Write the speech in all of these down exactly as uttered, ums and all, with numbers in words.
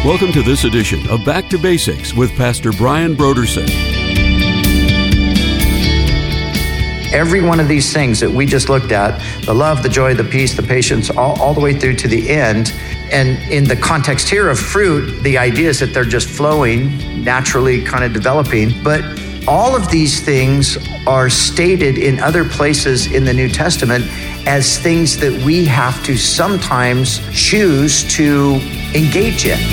Welcome to this edition of Back to Basics with Pastor Brian Brodersen. Every one of these things that we just looked at, the love, the joy, the peace, the patience, all, all the way through to the end. And in the context here of fruit, the idea is that they're just flowing, naturally kind of developing. But all of these things are stated in other places in the New Testament as things that we have to sometimes choose to engage in.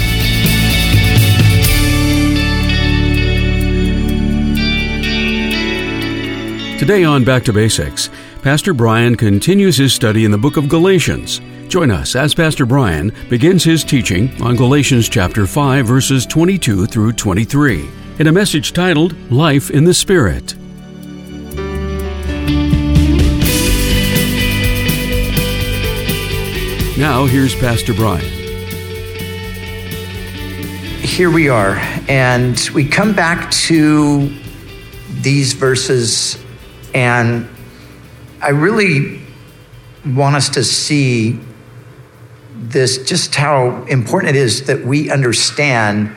Today on Back to Basics, Pastor Brian continues his study in the book of Galatians. Join us as Pastor Brian begins his teaching on Galatians chapter five, verses twenty-two through twenty-three, in a message titled, Life in the Spirit. Now, here's Pastor Brian. Here we are, and we come back to these verses, and I really want us to see this, just how important it is that we understand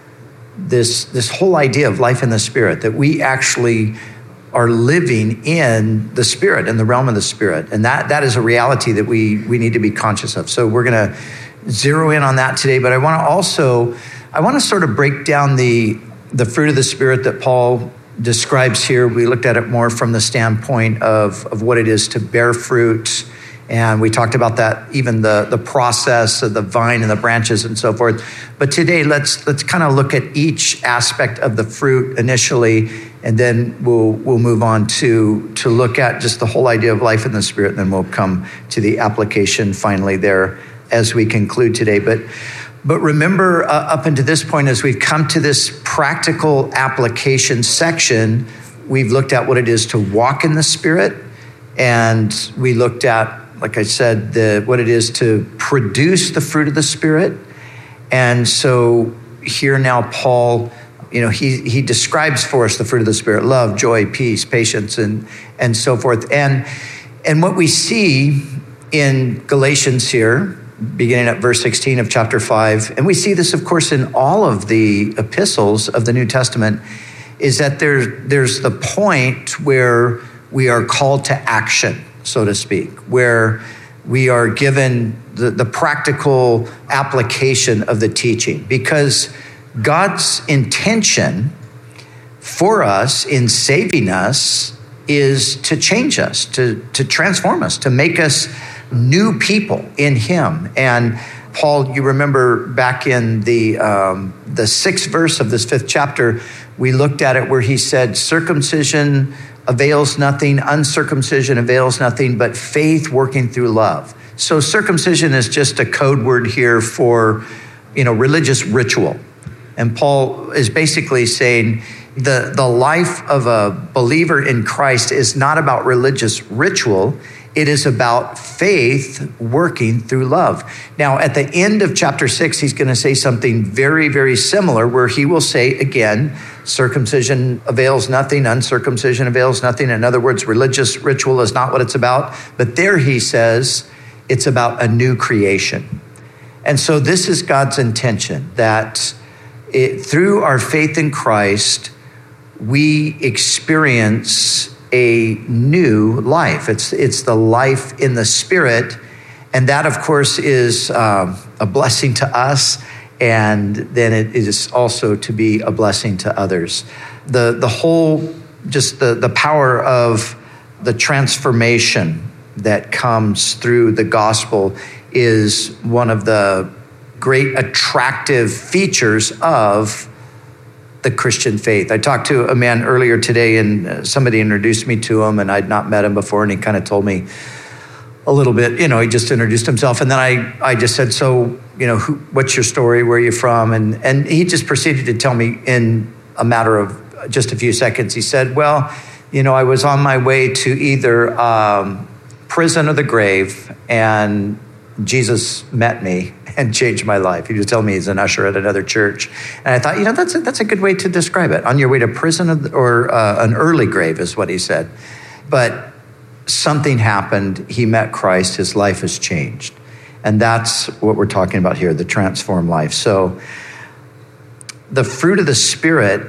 this, this whole idea of life in the Spirit, that we actually are living in the Spirit, in the realm of the Spirit. And that, that is a reality that we, we need to be conscious of. So we're going to zero in on that today. But I want to also, I want to sort of break down the, the fruit of the Spirit that Paul describes here. We looked at it more from the standpoint of, of what it is to bear fruit. And we talked about that, even the, the process of the vine and the branches and so forth. But today, let's let's kind of look at each aspect of the fruit initially, and then we'll we'll move on to, to look at just the whole idea of life in the Spirit, and then we'll come to the application finally there as we conclude today. But But remember, uh, up until this point, as we've come to this practical application section, we've looked at what it is to walk in the Spirit, and we looked at, like I said, the what it is to produce the fruit of the Spirit. And so here now, Paul, you know, he he describes for us the fruit of the Spirit: love, joy, peace, patience, and and so forth. And and what we see in Galatians here, beginning at verse sixteen of chapter five, and we see this, of course, in all of the epistles of the New Testament, is that there, there's the point where we are called to action, so to speak, where we are given the, the practical application of the teaching. Because God's intention for us in saving us is to change us, to, to transform us, to make us new people in Him. And Paul, you remember back in the um, the sixth verse of this fifth chapter, we looked at it where he said, circumcision avails nothing, uncircumcision avails nothing, but faith working through love. So circumcision is just a code word here for, you know, religious ritual. And Paul is basically saying the, the life of a believer in Christ is not about religious ritual. It is about faith working through love. Now, at the end of chapter six, he's going to say something very, very similar, where he will say again, circumcision avails nothing, uncircumcision avails nothing. In other words, religious ritual is not what it's about. But there he says it's about a new creation. And so this is God's intention, that it, through our faith in Christ, we experience a new life. It's it's the life in the Spirit, and that, of course, is uh, a blessing to us, and then it is also to be a blessing to others. The the whole, just the, the power of the transformation that comes through the gospel is one of the great attractive features of the Christian faith. I talked to a man earlier today, and somebody introduced me to him, and I'd not met him before, and he kind of told me a little bit, you know, he just introduced himself. And then I, I just said, so, you know, who, what's your story? Where are you from? And, and he just proceeded to tell me in a matter of just a few seconds. He said, well, you know, I was on my way to either um, prison or the grave, and Jesus met me and changed my life. He was telling me he's an usher at another church. And I thought, you know, that's a, that's a good way to describe it. On your way to prison or uh, an early grave is what he said. But something happened. He met Christ. His life has changed. And that's what we're talking about here, the transformed life. So the fruit of the Spirit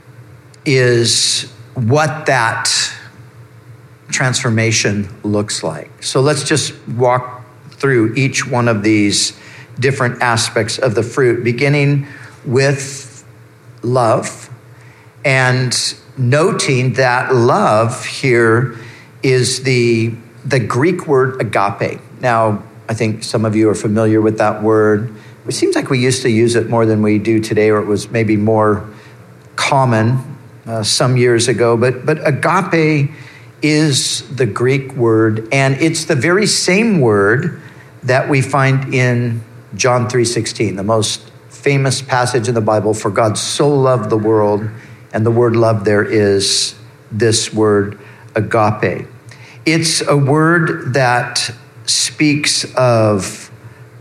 is what that transformation looks like. So let's just walk through each one of these different aspects of the fruit, beginning with love and noting that love here is the, the Greek word agape. Now, I think some of you are familiar with that word. It seems like we used to use it more than we do today, or it was maybe more common uh, some years ago. But, but agape is the Greek word, and it's the very same word that we find in John three sixteen, the most famous passage in the Bible. For God so loved the world, and the word love there is this word agape. It's a word that speaks of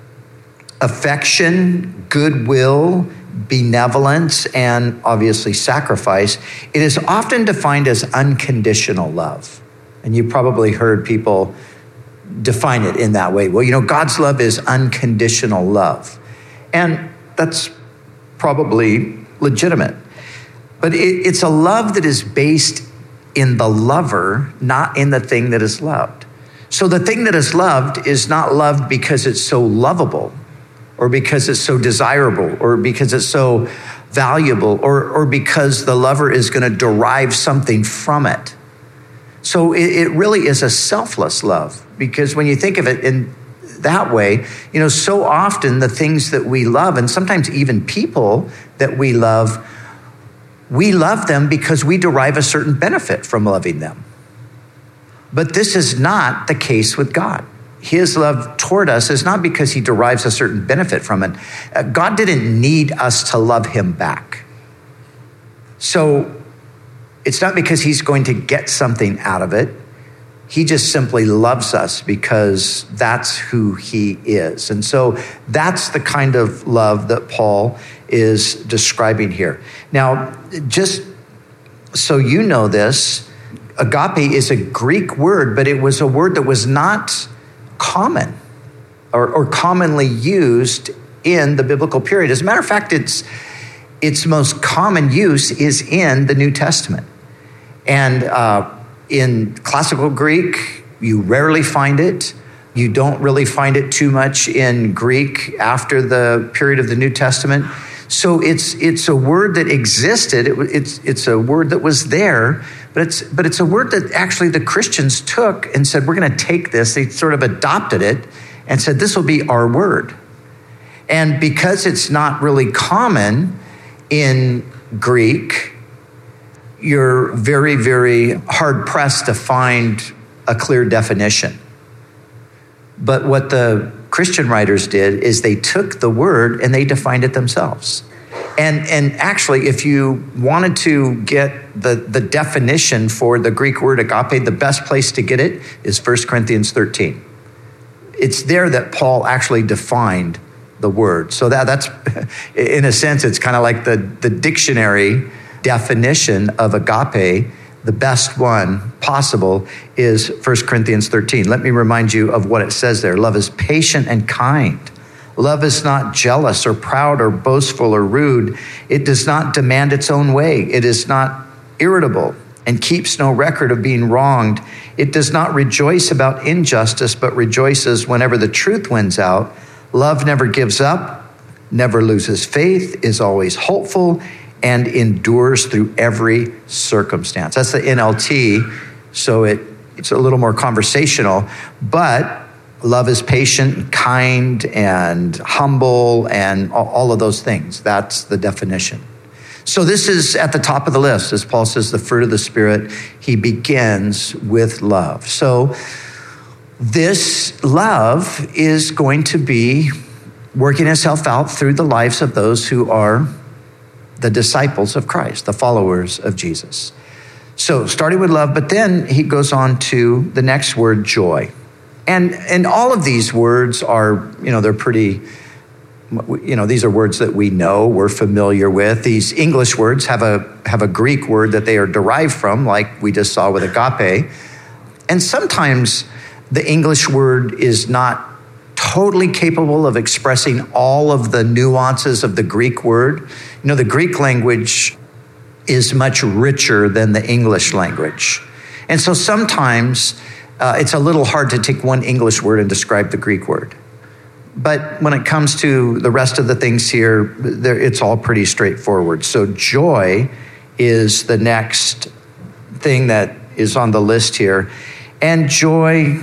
affection, goodwill, benevolence, and obviously sacrifice. It is often defined as unconditional love. And you probably heard people define it in that way. Well, you know, God's love is unconditional love. And that's probably legitimate. But it, it's a love that is based in the lover, not in the thing that is loved. So the thing that is loved is not loved because it's so lovable, or because it's so desirable, or because it's so valuable, or, or because the lover is going to derive something from it. So it, it really is a selfless love, because when you think of it in that way, you know, so often the things that we love, and sometimes even people that we love, we love them because we derive a certain benefit from loving them. But this is not the case with God. His love toward us is not because he derives a certain benefit from it. Uh, God didn't need us to love him back. So it's not because he's going to get something out of it. He just simply loves us because that's who he is. And so that's the kind of love that Paul is describing here. Now, just so you know this, agape is a Greek word, but it was a word that was not common or, or commonly used in the biblical period. As a matter of fact, its, its most common use is in the New Testament. And uh, in classical Greek, you rarely find it. You don't really find it too much in Greek after the period of the New Testament. So it's it's a word that existed. It, it's it's a word that was there, but it's but it's a word that actually the Christians took and said, we're going to take this. They sort of adopted it and said, this will be our word. And because it's not really common in Greek, you're very, very hard-pressed to find a clear definition. But what the Christian writers did is they took the word and they defined it themselves. And and actually, if you wanted to get the, the definition for the Greek word agape, the best place to get it is First Corinthians thirteen. It's there that Paul actually defined the word. So that that's, in a sense, it's kind of like the, the dictionary definition of agape. The best one possible is First Corinthians thirteen. Let me remind you of what it says there. Love is patient and kind. Love is not jealous or proud or boastful or rude. It does not demand its own way. It is not irritable and keeps no record of being wronged. It does not rejoice about injustice, but rejoices whenever the truth wins out. Love never gives up, never loses faith, is always hopeful, and endures through every circumstance. That's the N L T, so it, it's a little more conversational, but love is patient, kind, and humble, and all of those things. That's the definition. So this is at the top of the list. As Paul says, the fruit of the Spirit, he begins with love. So this love is going to be working itself out through the lives of those who are the disciples of Christ, the followers of Jesus. So starting with love, but then he goes on to the next word, joy. And and all of these words are, you know, they're pretty, you know, these are words that we know, we're familiar with. These English words have a have a Greek word that they are derived from, like we just saw with agape. And sometimes the English word is not totally capable of expressing all of the nuances of the Greek word. You know, the Greek language is much richer than the English language. And so sometimes uh, it's a little hard to take one English word and describe the Greek word. But when it comes to the rest of the things here, it's all pretty straightforward. So joy is the next thing that is on the list here. And joy,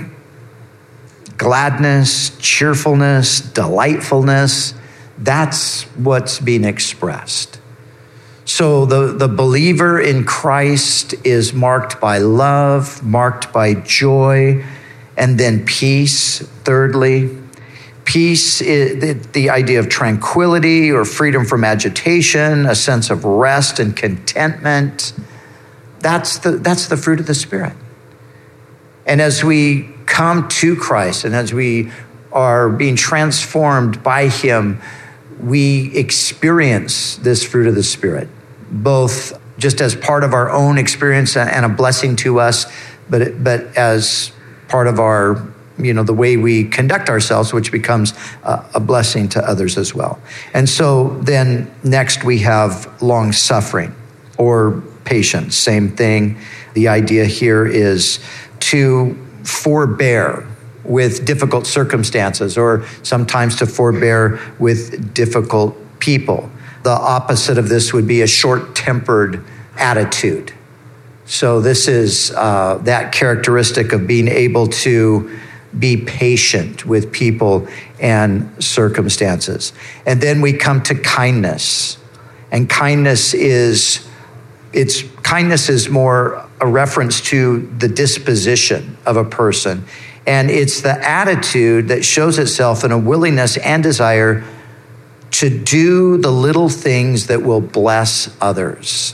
gladness, cheerfulness, delightfulness, that's what's being expressed. So the, the believer in Christ is marked by love, marked by joy, and then peace, thirdly. Peace is the, the idea of tranquility or freedom from agitation, a sense of rest and contentment. That's the, that's the fruit of the Spirit. And as we come to Christ and as we are being transformed by him, we experience this fruit of the Spirit, both just as part of our own experience and a blessing to us, but, but as part of our you know, the way we conduct ourselves, which becomes uh, a blessing to others as well. And so then next we have long suffering or patience, same thing. The idea here is to forbear with difficult circumstances or sometimes to forbear with difficult people. The opposite of this would be a short-tempered attitude. So this is uh, that characteristic of being able to be patient with people and circumstances. And then we come to kindness. And kindness is, it's kindness is more a reference to the disposition of a person. And it's the attitude that shows itself in a willingness and desire to do the little things that will bless others.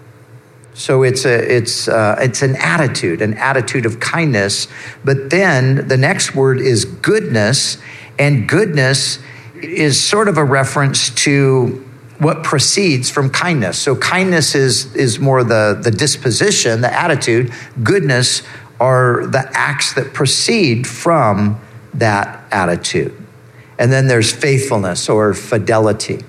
So it's a it's uh, it's an attitude, an attitude of kindness. But then the next word is goodness, and goodness is sort of a reference to what proceeds from kindness. So kindness is is more the the disposition, the attitude. Goodness are the acts that proceed from that attitude. And then there's faithfulness or fidelity.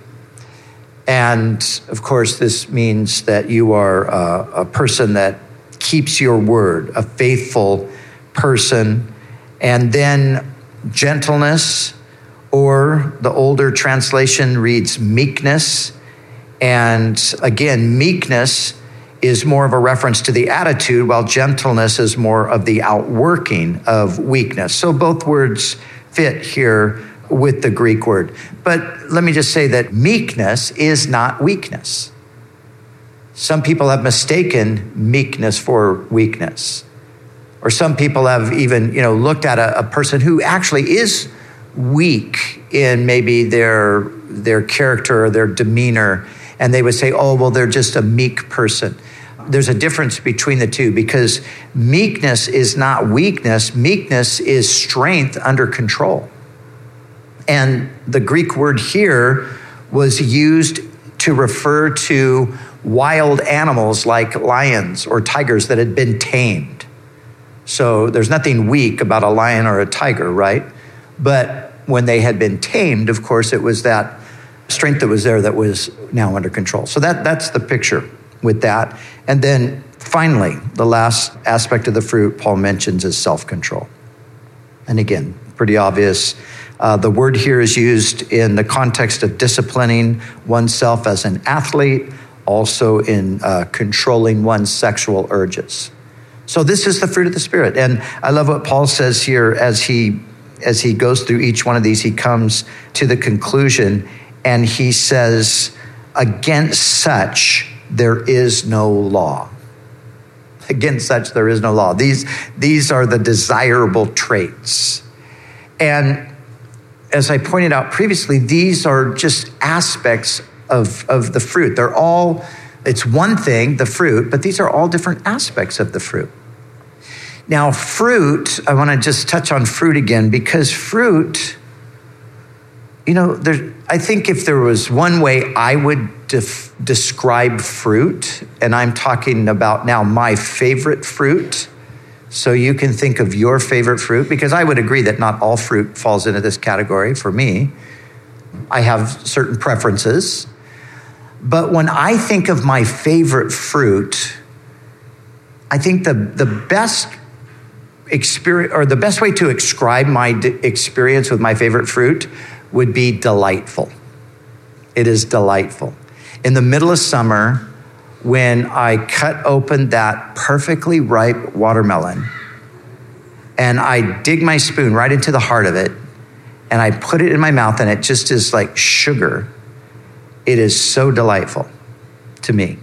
And of course, this means that you are a, a person that keeps your word, a faithful person. And then gentleness, or the older translation reads meekness. And again, meekness is more of a reference to the attitude, while gentleness is more of the outworking of weakness. So both words fit here with the Greek word. But let me just say that meekness is not weakness. Some people have mistaken meekness for weakness. Or some people have even, you know, looked at a, a person who actually is weak in maybe their, their character or their demeanor, and they would say, oh, well, they're just a meek person. There's a difference between the two, because meekness is not weakness. Meekness is strength under control. And the Greek word here was used to refer to wild animals like lions or tigers that had been tamed. So there's nothing weak about a lion or a tiger, right? But when they had been tamed, of course, it was that strength that was there that was now under control. So that, that's the picture with that. And then finally, the last aspect of the fruit Paul mentions is self-control. And again, pretty obvious. Uh, the word here is used in the context of disciplining oneself as an athlete, also in uh, controlling one's sexual urges. So this is the fruit of the Spirit. And I love what Paul says here as he as he goes through each one of these. He comes to the conclusion and he says, against such there is no law. Against such there is no law. These, these are the desirable traits. And as I pointed out previously, these are just aspects of, of the fruit. They're all, it's one thing, the fruit, but these are all different aspects of the fruit. Now, fruit, I want to just touch on fruit again, because fruit, you know, there, I think if there was one way I would def- describe fruit, and I'm talking about now my favorite fruit, So you can think of your favorite fruit, because I would agree that not all fruit falls into this category for me. I have certain preferences. But when I think of my favorite fruit, I think the, the best experience, or the best way to describe my d- experience with my favorite fruit would be delightful. It is delightful. In the middle of summer, when I cut open that perfectly ripe watermelon and I dig my spoon right into the heart of it and I put it in my mouth and it just is like sugar, it is so delightful to me.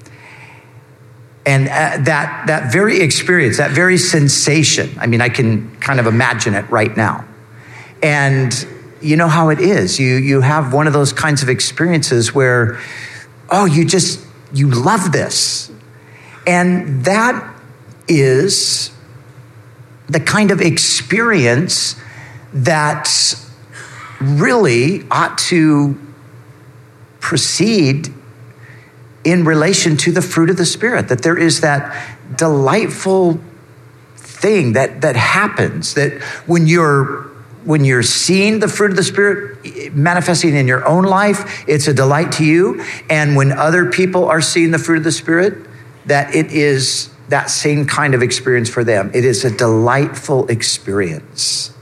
And uh, that that very experience, that very sensation, I mean, I can kind of imagine it right now. And you know how it is. You you have one of those kinds of experiences where, oh, you just, you love this. And that is the kind of experience that really ought to proceed in relation to the fruit of the Spirit, that there is that delightful thing that, that happens, that when you're when you're seeing the fruit of the Spirit manifesting in your own life, it's a delight to you. And when other people are seeing the fruit of the Spirit, that it is that same kind of experience for them. It is a delightful experience.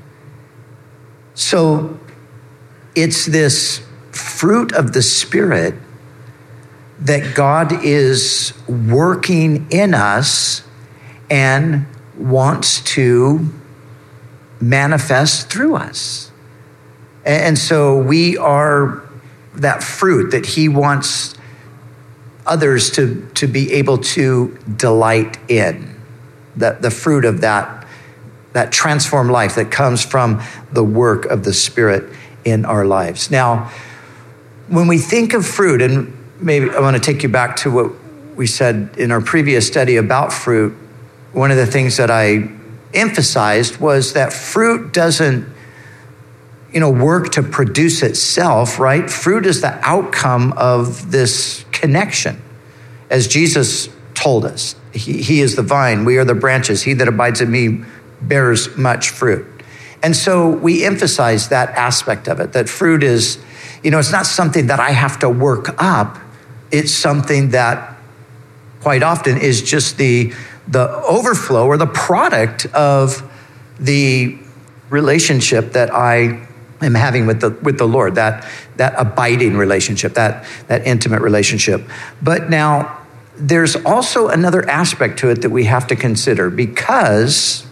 So it's this fruit of the Spirit that God is working in us and wants to manifest through us. And so we are that fruit that he wants others to, to be able to delight in. The, the fruit of that, that transformed life that comes from the work of the Spirit in our lives. Now, when we think of fruit, and maybe I want to take you back to what we said in our previous study about fruit, one of the things that I emphasized was that fruit doesn't, you know, work to produce itself, right? Fruit is the outcome of this connection. As Jesus told us, he, he is the vine, we are the branches. He that abides in me bears much fruit. And so we emphasize that aspect of it, that fruit is, you know, it's not something that I have to work up. It's something that quite often is just the the overflow or the product of the relationship that I am having with the with the Lord, that that abiding relationship, that that intimate relationship. But now there's also another aspect to it that we have to consider, because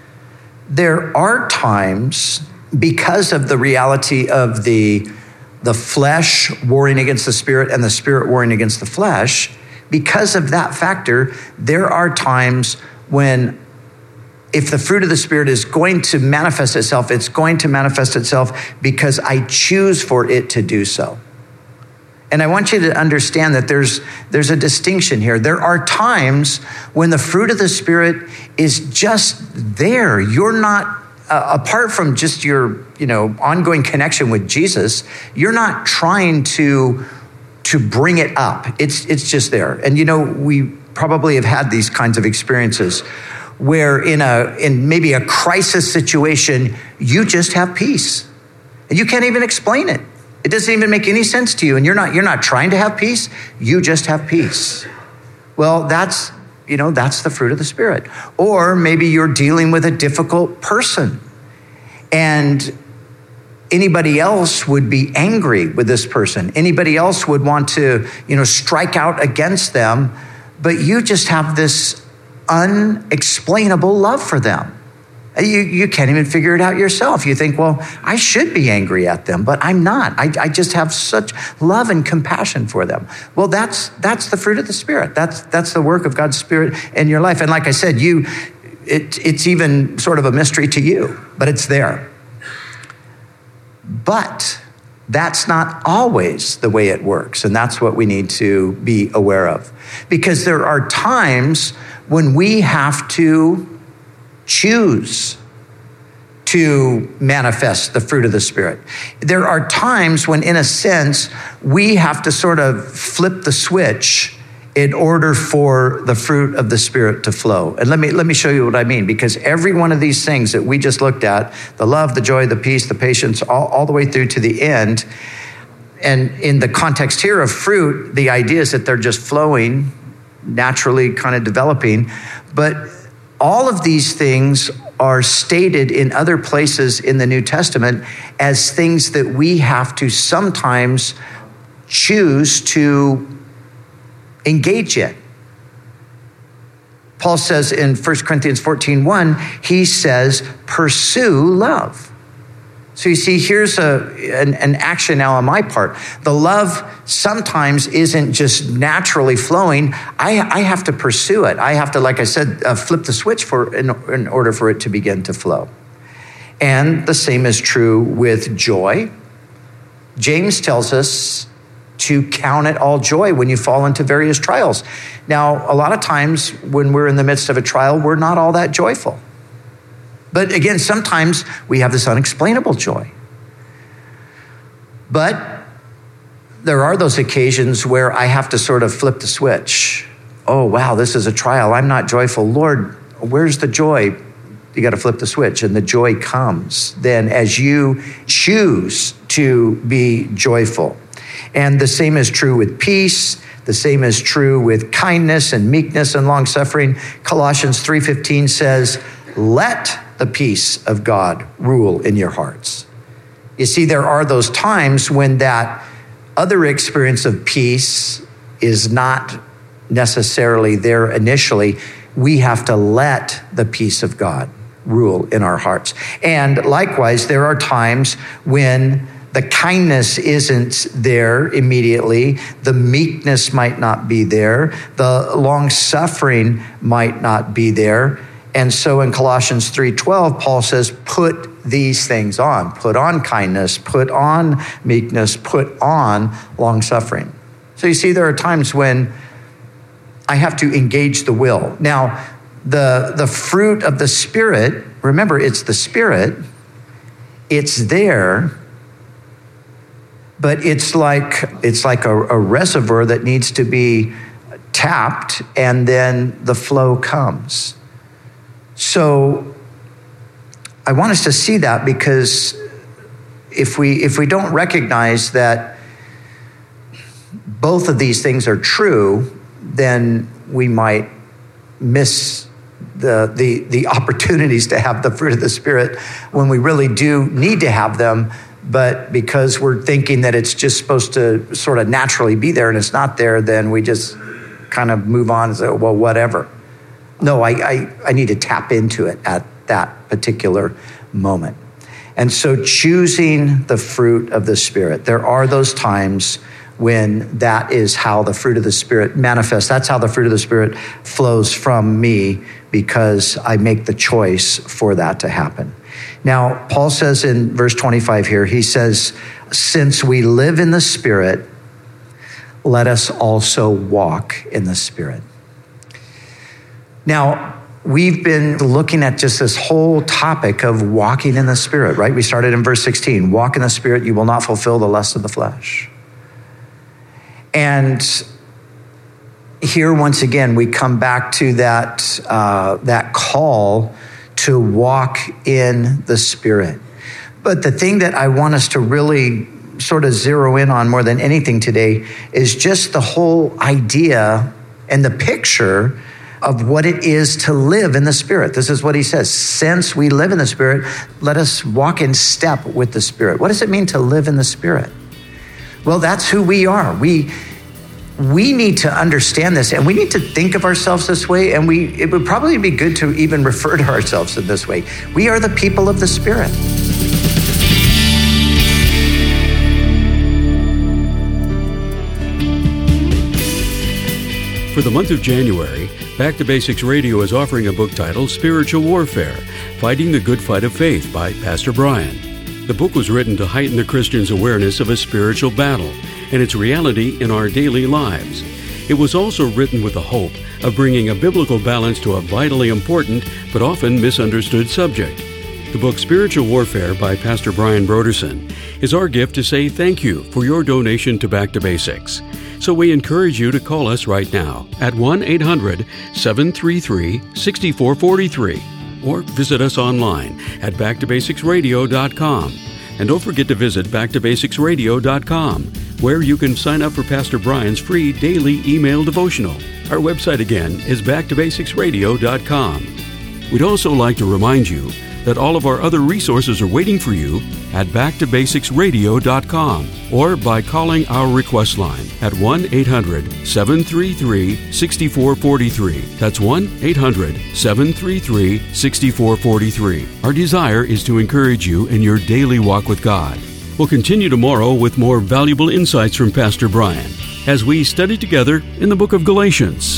there are times, because of the reality of the the flesh warring against the Spirit and the Spirit warring against the flesh, because of that factor, there are times when if the fruit of the Spirit is going to manifest itself, it's going to manifest itself because I choose for it to do so. And I want you to understand that there's there's a distinction here. There are times when the fruit of the Spirit is just there. You're not, uh, apart from just your, you know, ongoing connection with Jesus, you're not trying to to bring it up. It's it's just there. And you know, we probably have had these kinds of experiences where in a in maybe a crisis situation, you just have peace. And you can't even explain it. It doesn't even make any sense to you. And you're not you're not trying to have peace, you just have peace. Well, that's, you know, that's the fruit of the Spirit. Or maybe you're dealing with a difficult person and anybody else would be angry with this person. Anybody else would want to, you know, strike out against them, but you just have this unexplainable love for them. You, you can't even figure it out yourself. You think, well, I should be angry at them, but I'm not. I, I just have such love and compassion for them. Well, that's that's the fruit of the Spirit. That's that's the work of God's Spirit in your life. And like I said, you, it, it's even sort of a mystery to you, but it's there. But that's not always the way it works. And that's what we need to be aware of. Because there are times when we have to choose to manifest the fruit of the Spirit. There are times when, in a sense, we have to sort of flip the switch in order for the fruit of the Spirit to flow. And let me let me show you what I mean, because every one of these things that we just looked at, the love, the joy, the peace, the patience, all, all the way through to the end, and in the context here of fruit, the idea is that they're just flowing, naturally kind of developing, but all of these things are stated in other places in the New Testament as things that we have to sometimes choose to engage in. Paul says in First Corinthians fourteen one, he says, pursue love. So you see, here's a, an, an action now on my part. The love sometimes isn't just naturally flowing. I, I have to pursue it. I have to, like I said, uh, flip the switch for in, in order for it to begin to flow. And the same is true with joy. James tells us to count it all joy when you fall into various trials. Now, a lot of times when we're in the midst of a trial, we're not all that joyful. But again, sometimes we have this unexplainable joy. But there are those occasions where I have to sort of flip the switch. Oh, wow, this is a trial. I'm not joyful. Lord, where's the joy? You got to flip the switch, and the joy comes then as you choose to be joyful. And the same is true with peace. The same is true with kindness and meekness and long-suffering. Colossians three fifteen says, let the peace of God rule in your hearts. You see, there are those times when that other experience of peace is not necessarily there initially. We have to let the peace of God rule in our hearts. And likewise, there are times when the kindness isn't there immediately. The meekness might not be there. The long-suffering might not be there. And so in Colossians three twelve, Paul says, put these things on. Put on kindness, put on meekness, put on long-suffering. So you see, there are times when I have to engage the will. Now, the, the fruit of the Spirit, remember, it's the Spirit. It's there, but it's like, it's like a, a reservoir that needs to be tapped, and then the flow comes. So I want us to see that, because if we if we don't recognize that both of these things are true, then we might miss the the the opportunities to have the fruit of the Spirit when we really do need to have them. But because we're thinking that it's just supposed to sort of naturally be there and it's not there, then we just kind of move on and say, well, whatever. No, I, I, I need to tap into it at that particular moment. And so choosing the fruit of the Spirit, there are those times when that is how the fruit of the Spirit manifests. That's how the fruit of the Spirit flows from me, because I make the choice for that to happen. Now, Paul says in verse twenty-five here, he says, since we live in the Spirit, let us also walk in the Spirit. Now, we've been looking at just this whole topic of walking in the Spirit, right? We started in verse sixteen, walk in the Spirit, you will not fulfill the lust of the flesh. And here, once again, we come back to that, uh, that call to walk in the Spirit. But the thing that I want us to really sort of zero in on more than anything today is just the whole idea and the picture of what it is to live in the Spirit. This is what he says. Since we live in the Spirit, let us walk in step with the Spirit. What does it mean to live in the Spirit? Well, that's who we are. We we need to understand this, and we need to think of ourselves this way, and we it would probably be good to even refer to ourselves in this way. We are the people of the Spirit. For the month of January, Back to Basics Radio is offering a book titled Spiritual Warfare, Fighting the Good Fight of Faith by Pastor Brian. The book was written to heighten the Christian's awareness of a spiritual battle and its reality in our daily lives. It was also written with the hope of bringing a biblical balance to a vitally important but often misunderstood subject. The book Spiritual Warfare by Pastor Brian Broderson is our gift to say thank you for your donation to Back to Basics. So we encourage you to call us right now at one eight hundred seven three three six four four three or visit us online at back to basics radio dot com. And don't forget to visit back to basics radio dot com, where you can sign up for Pastor Brian's free daily email devotional. Our website again is back to basics radio dot com. We'd also like to remind you that all of our other resources are waiting for you at back to basics radio dot com or by calling our request line at one eight hundred seven three three six four four three. That's one eight hundred seven three three six four four three. Our desire is to encourage you in your daily walk with God. We'll continue tomorrow with more valuable insights from Pastor Brian as we study together in the book of Galatians.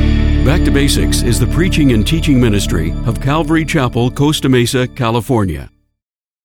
Back to Basics is the preaching and teaching ministry of Calvary Chapel, Costa Mesa, California.